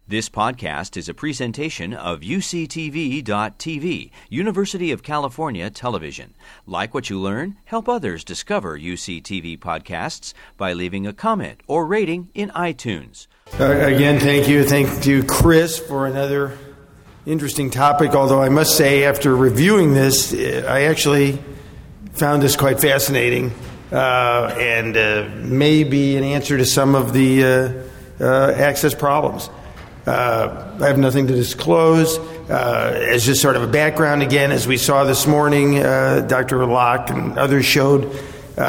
This podcast is a presentation of UCTV.tv, University of California Television. Like what you learn? Help others discover UCTV podcasts by leaving a comment or rating in iTunes. Again, thank you. Thank you, Chris, for another interesting topic, although I must say, after reviewing this, I actually found this quite fascinating and may be an answer to some of the access problems. I have nothing to disclose. As just sort of a background, again, as we saw this morning, Dr. Locke and others showed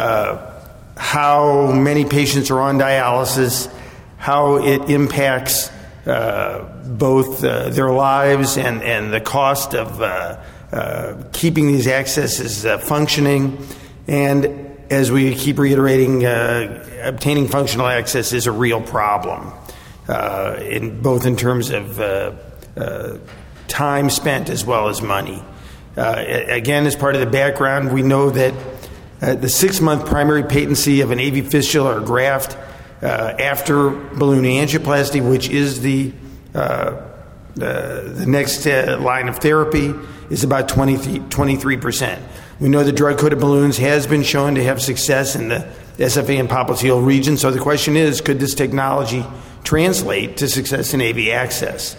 how many patients are on dialysis, how it impacts both their lives and the cost of keeping these accesses functioning. And as we keep reiterating, obtaining functional access is a real problem. In terms of time spent as well as money. Again, as part of the background, we know that the 6-month primary patency of an AV fistula or graft after balloon angioplasty, which is the next line of therapy, is about 23%. We know that drug-coated balloons has been shown to have success in the SFA and popliteal region. So the question is, could this technology translate to success in AV access?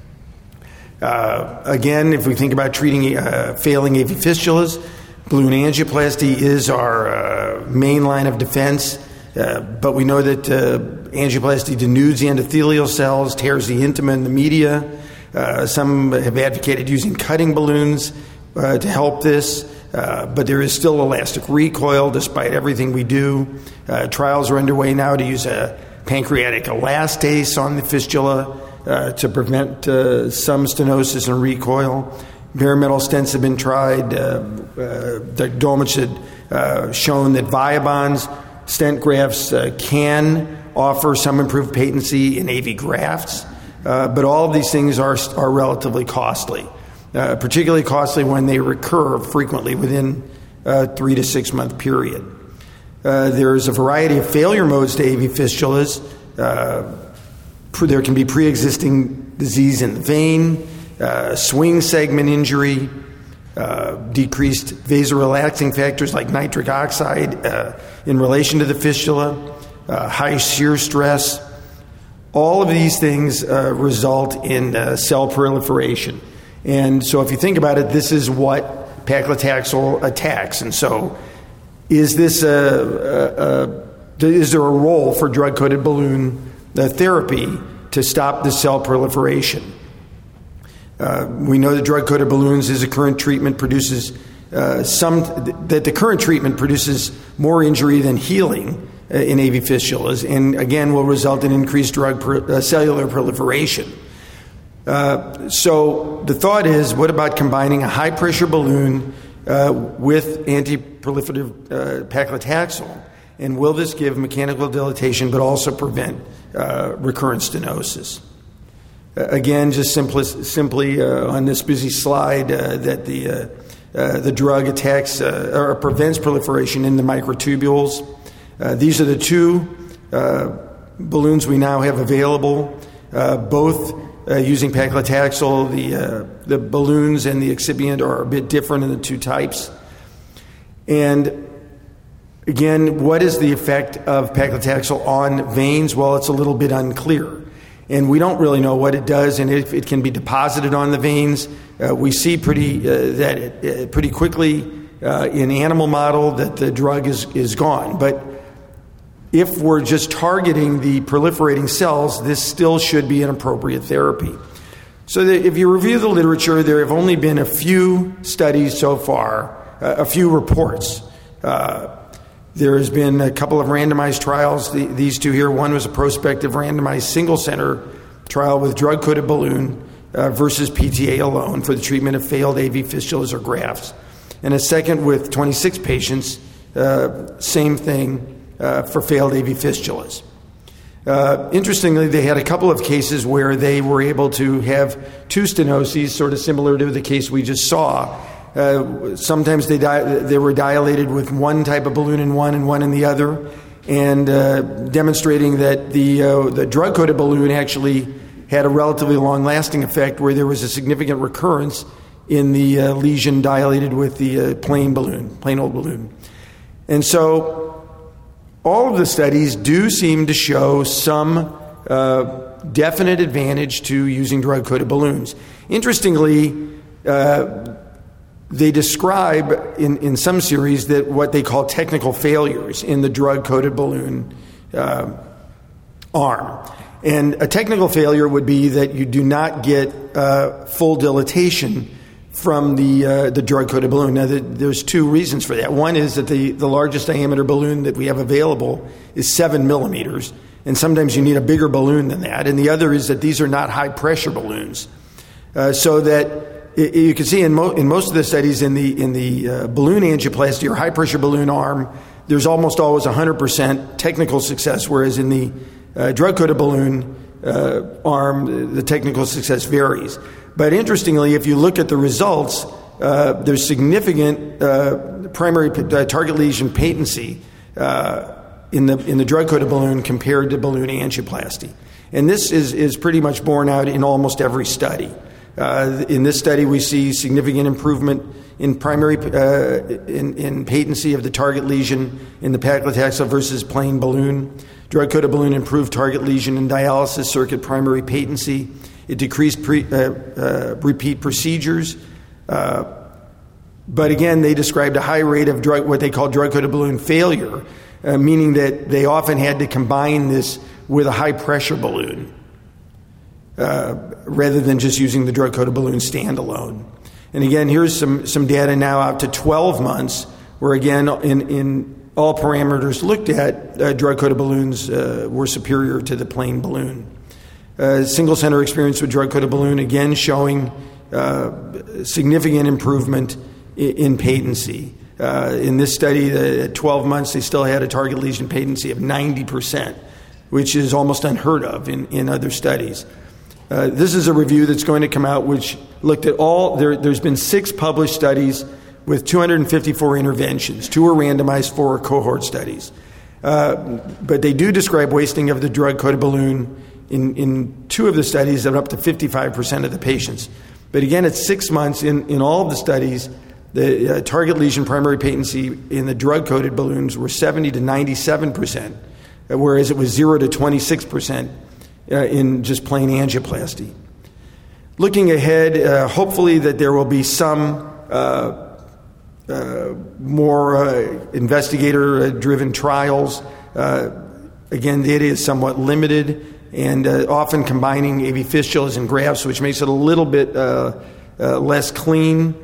Again, if we think about treating failing AV fistulas, balloon angioplasty is our main line of defense. But we know that angioplasty denudes the endothelial cells, tears the intima and the media. Some have advocated using cutting balloons to help this. But there is still elastic recoil despite everything we do. Trials are underway now to use a pancreatic elastase on the fistula to prevent some stenosis and recoil. Bare metal stents have been tried. Dr. Dolmich had shown that Viabond's stent grafts can offer some improved patency in AV grafts, but all of these things are relatively costly. Particularly costly when they recur frequently within a 3 to 6 month period. There's a variety of failure modes to AV fistulas. There can be pre-existing disease in the vein, swing segment injury, decreased vasorelaxing factors like nitric oxide in relation to the fistula, high shear stress. All of these things result in cell proliferation. And so if you think about it, this is what paclitaxel attacks. And so is this is there a role for drug-coated balloon therapy to stop the cell proliferation? We know that drug-coated balloons is a current treatment produces the current treatment produces more injury than healing in AV fistulas, and again will result in increased cellular proliferation. So the thought is, what about combining a high-pressure balloon with anti-proliferative paclitaxel? And will this give mechanical dilatation but also prevent recurrent stenosis? Again, just simply on this busy slide, that the drug attacks or prevents proliferation in the microtubules. These are the two balloons we now have available, both using paclitaxel. The balloons and the excipient are a bit different in the two types. And again, what is the effect of paclitaxel on veins? Well, it's a little bit unclear. And we don't really know what it does and if it can be deposited on the veins. We see pretty quickly in animal model that the drug is gone. But if we're just targeting the proliferating cells, this still should be an appropriate therapy. So if you review the literature, there have only been a few studies so far, a few reports. There has been a couple of randomized trials, these two here. One was a prospective randomized single-center trial with drug-coated balloon versus PTA alone for the treatment of failed AV fistulas or grafts. And a second with 26 patients, same thing, for failed AV fistulas. Interestingly, they had a couple of cases where they were able to have two stenoses, sort of similar to the case we just saw. Sometimes they were dilated with one type of balloon in one and one in the other, and demonstrating that the drug-coated balloon actually had a relatively long-lasting effect where there was a significant recurrence in the lesion dilated with the plain old balloon. And so all of the studies do seem to show some definite advantage to using drug-coated balloons. Interestingly, they describe in some series that what they call technical failures in the drug-coated balloon arm. And a technical failure would be that you do not get full dilatation from the drug-coated balloon. Now, there's two reasons for that. One is that the largest diameter balloon that we have available is 7 millimeters, and sometimes you need a bigger balloon than that. And the other is that these are not high-pressure balloons. So that you can see in most of the studies in the balloon angioplasty or high-pressure balloon arm, there's almost always 100% technical success, whereas in the drug-coated balloon arm, the technical success varies. But interestingly, if you look at the results, there's significant primary target lesion patency in the drug-coated balloon compared to balloon angioplasty. And this is pretty much borne out in almost every study. In this study, we see significant improvement in primary in patency of the target lesion in the paclitaxel versus plain balloon. Drug-coated balloon improved target lesion in dialysis circuit primary patency. It decreased repeat procedures. But again, they described a high rate of what they call drug-coated balloon failure, meaning that they often had to combine this with a high-pressure balloon rather than just using the drug-coated balloon standalone. And again, here's some data now out to 12 months, where again, in all parameters looked at, drug-coated balloons were superior to the plain balloon. Single-center experience with drug-coated balloon, again showing significant improvement in patency. In this study, at 12 months, they still had a target lesion patency of 90%, which is almost unheard of in other studies. This is a review that's going to come out which looked at there's been 6 published studies with 254 interventions. 2 are randomized, 4 are cohort studies. But they do describe wasting of the drug-coated balloon in 2 of the studies of up to 55% of the patients. But again, at 6 months, in all of the studies, the target lesion primary patency in the drug-coated balloons were 70 to 97%, whereas it was 0 to 26% in just plain angioplasty. Looking ahead, hopefully that there will be some more investigator-driven trials. Again, data is somewhat limited, and often combining AV fistulas and grafts, which makes it a little bit less clean.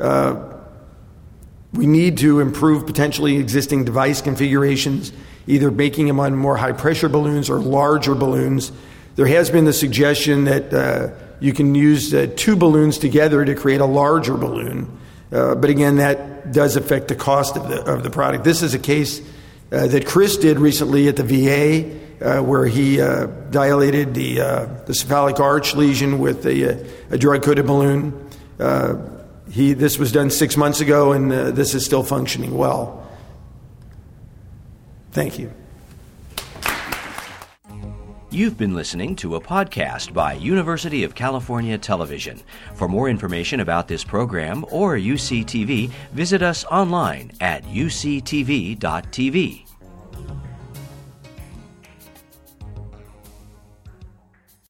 We need to improve potentially existing device configurations, either making them on more high-pressure balloons or larger balloons. There has been the suggestion that you can use 2 balloons together to create a larger balloon. But again, that does affect the cost of the product. This is a case that Chris did recently at the VA, where he dilated the cephalic arch lesion with a drug-coated balloon. This was done 6 months ago, and this is still functioning well. Thank you. You've been listening to a podcast by University of California Television. For more information about this program or UCTV, visit us online at uctv.tv.